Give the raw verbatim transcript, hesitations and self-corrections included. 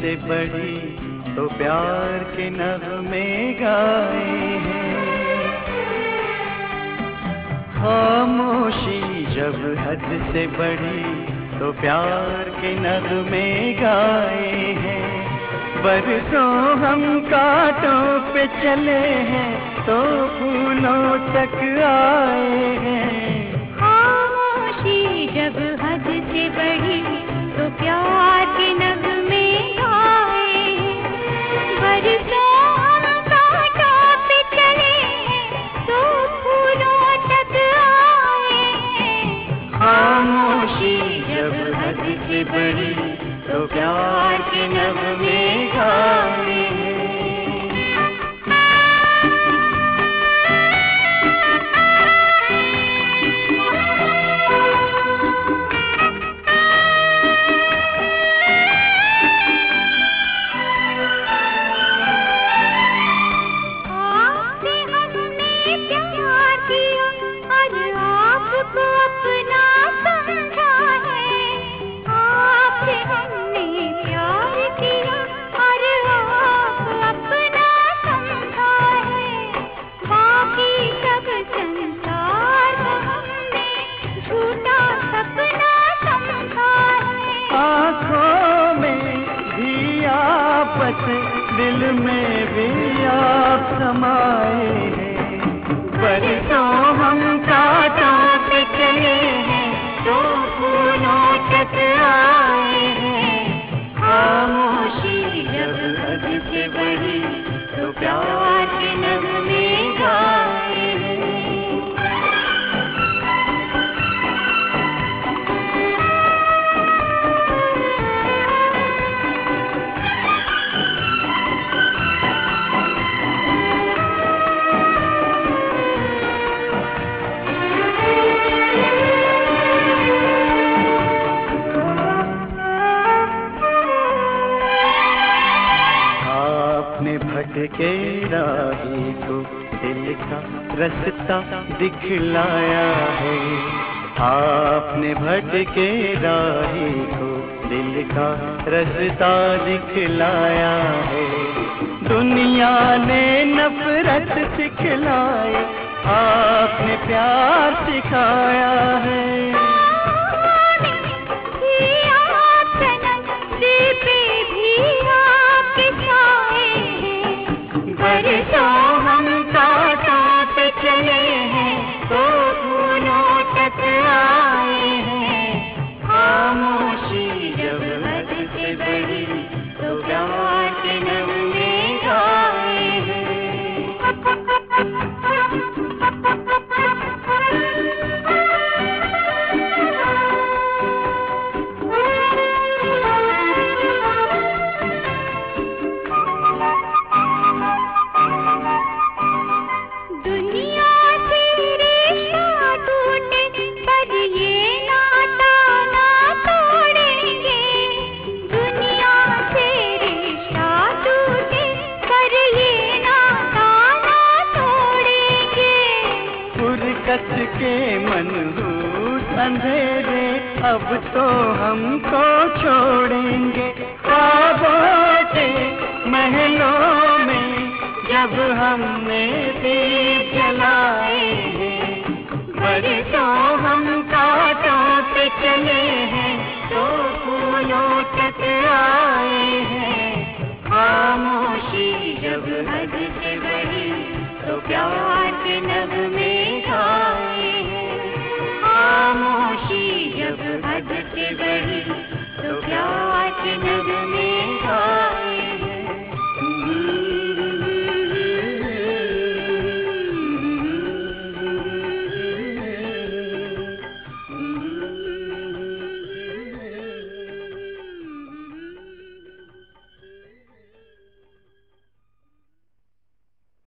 से बढ़ी तो प्यार के नगमे गाए हैं। खामोशी जब हद से बढ़ी तो प्यार के नगमे गाए हैं। बरसों हम कांटों पे चले हैं तो फूलों तक आए हैं। खामोशी जब हद से बढ़ी तो प्यार के नगमे गाए हैं। बरसों हम कांटों पे चले हैं तो फूलों तक आए हैं। खामोशी जब हद से बढ़ी तो प्यार के नगमे गाए हैं। दिल में भी आप समाए हैं। बरसों हम कांटों पे चले हैं तो फूलों तक आए हैं। खामोशी जब हद से बढ़ी तो प्यार के नगमे गाए हैं। भटके राही को दिल का रास्ता दिखलाया है। आपने भटके राही को दिल का रास्ता दिखलाया है। दुनिया ने नफरत सिखलाई, आपने प्यार सिखाया है। बरसों हम कांटों पे चले हैं तो फूलों तक आए हैं। खामोशी जब हद से बढ़ी तो प्यार के नगमे गाए हैं। कस के मनहूस अंधेरे अब तो हमको छोड़ेंगे। ख्वाबों के महलों में जब हमने दीप जलाए हैं। बरसों हम कांटों पे चले हैं तो फूलों तक आए हैं। खामोशी जब हद से